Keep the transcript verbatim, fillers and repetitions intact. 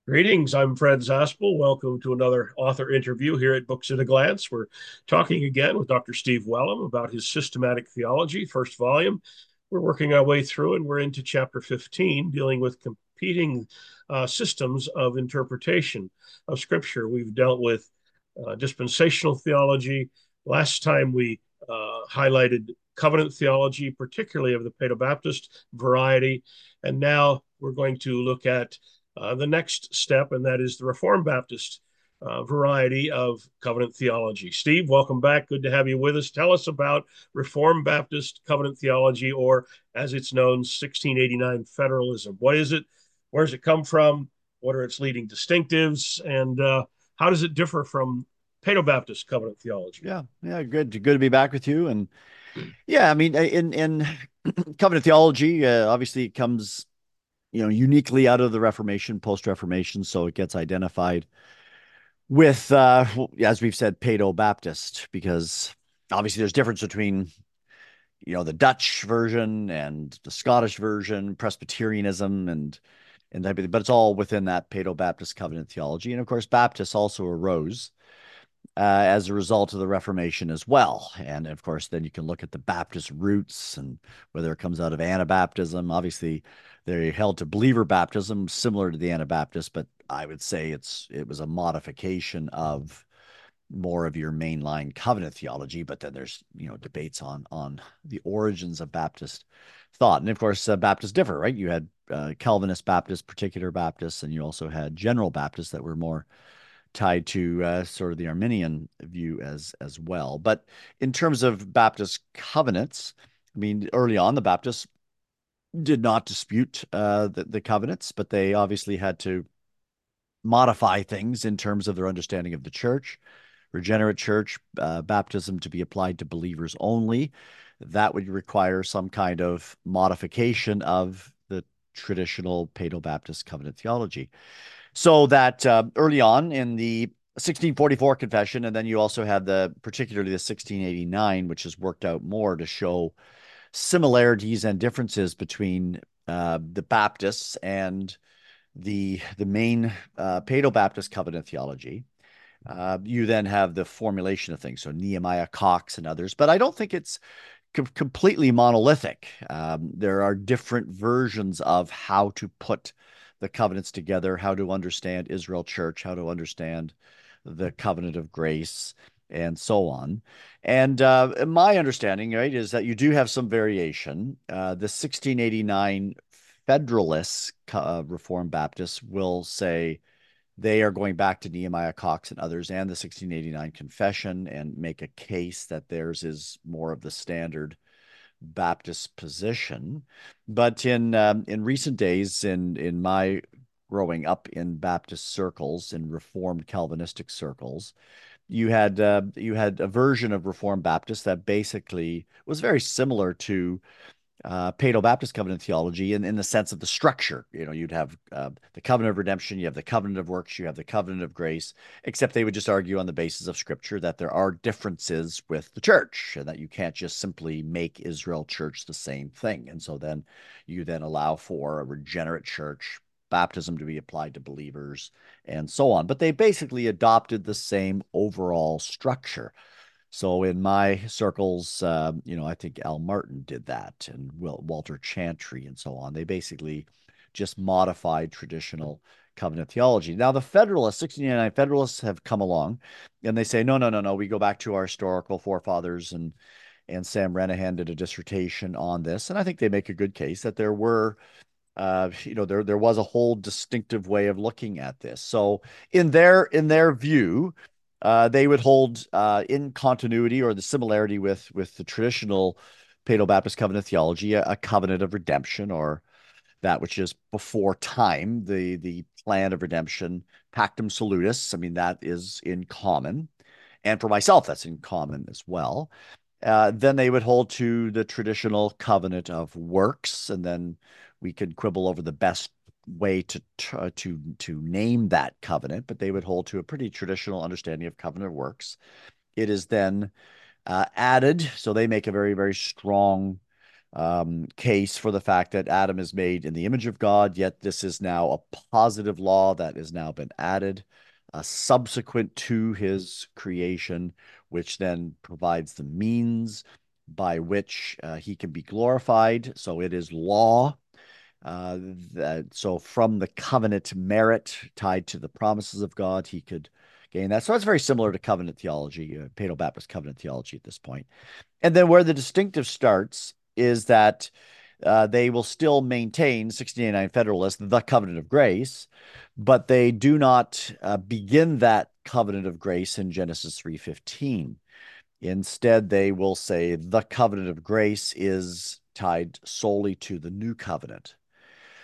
Greetings, I'm Fred Zaspel. Welcome to another author interview here at Books at a Glance. We're talking again with Doctor Steve Wellum about his Systematic Theology, first volume. We're working our way through and we're into chapter fifteen, dealing with competing uh, systems of interpretation of Scripture. We've dealt with uh, dispensational theology. Last time we uh, highlighted covenant theology, particularly of the Paedobaptist variety. And now we're going to look at uh, the next step, and that is the Reformed Baptist uh, variety of covenant theology. Steve, welcome back. Good to have you with us. Tell us about Reformed Baptist covenant theology, or as it's known, sixteen eighty-nine federalism. What is it? Where does it come from? What are its leading distinctives? And uh, how does it differ from Paedobaptist covenant theology? Yeah, yeah, good, good to be back with you. And yeah, I mean, in in covenant theology, uh, obviously it comes, you know, uniquely out of the Reformation, post-Reformation, so it gets identified with, uh, as we've said, Paedo-Baptist, because obviously there's difference between, you know, the Dutch version and the Scottish version, Presbyterianism, and and everything, but it's all within that Paedo-Baptist covenant theology. And of course, Baptists also arose uh, as a result of the Reformation as well. And of course, then you can look at the Baptist roots and whether it comes out of Anabaptism. Obviously, they're held to believer baptism, similar to the Anabaptist, but I would say it's it was a modification of more of your mainline covenant theology. But then there's you know debates on on the origins of Baptist thought, and of course, uh, Baptists differ, right? You had uh, Calvinist Baptists, particular Baptists, and you also had general Baptists that were more tied to uh, sort of the Arminian view as as well. But in terms of Baptist covenants, I mean, early on, the Baptists did not dispute uh, the, the covenants, but they obviously had to modify things in terms of their understanding of the church, regenerate church, uh, baptism to be applied to believers only. That would require some kind of modification of the traditional Paedo-Baptist covenant theology. So that uh, early on in the sixteen forty-four confession, and then you also have the particularly the sixteen eighty-nine, which has worked out more to show similarities and differences between uh, the Baptists and the the main uh, Paedo-Baptist covenant theology. Uh, you then have the formulation of things, so Nehemiah Cox and others, but I don't think it's com completely monolithic. Um, there are different versions of how to put the covenants together, how to understand Israel Church, how to understand the covenant of grace, and so on. And uh, my understanding, right, is that you do have some variation. Uh, the sixteen eighty-nine Federalists, uh, Reformed Baptists, will say they are going back to Nehemiah Cox and others and the sixteen eighty-nine Confession and make a case that theirs is more of the standard Baptist position. But in um, in recent days, in in my growing up in Baptist circles, in Reformed Calvinistic circles, you had uh, you had a version of Reformed Baptist that basically was very similar to uh, Paedo-Baptist covenant theology in, in the sense of the structure. You know, you'd have uh, the covenant of redemption, you have the covenant of works, you have the covenant of grace, except they would just argue on the basis of scripture that there are differences with the church and that you can't just simply make Israel church the same thing. And so then you then allow for a regenerate church, baptism to be applied to believers, and so on. But they basically adopted the same overall structure. So in my circles, uh, you know, I think Al Martin did that, and Will, Walter Chantry, and so on. They basically just modified traditional covenant theology. Now, the Federalists, sixteen eighty-nine Federalists, have come along, and they say, no, no, no, no. We go back to our historical forefathers, and and Sam Renihan did a dissertation on this, and I think they make a good case that there were. Uh, you know, there there was a whole distinctive way of looking at this. So in their in their view, uh, they would hold uh, in continuity or the similarity with with the traditional Paedo-Baptist covenant theology, a, a covenant of redemption, or that which is before time, the the plan of redemption, pactum salutis. I mean, that is in common, and for myself, that's in common as well. Uh, then they would hold to the traditional covenant of works, and then we could quibble over the best way to uh, to to name that covenant, but they would hold to a pretty traditional understanding of covenant of works. It is then uh, added, so they make a very very strong um, case for the fact that Adam is made in the image of God, yet this is now a positive law that has now been added uh, subsequent to his creation, which then provides the means by which uh, he can be glorified. So it is law. Uh, that, so from the covenant merit tied to the promises of God, he could gain that. So it's very similar to covenant theology, uh, Paedo-Baptist covenant theology at this point. And then where the distinctive starts is that uh, they will still maintain sixteen eighty-nine Federalist, the covenant of grace, but they do not uh, begin that covenant of grace in Genesis three fifteen. Instead, they will say the covenant of grace is tied solely to the new covenant.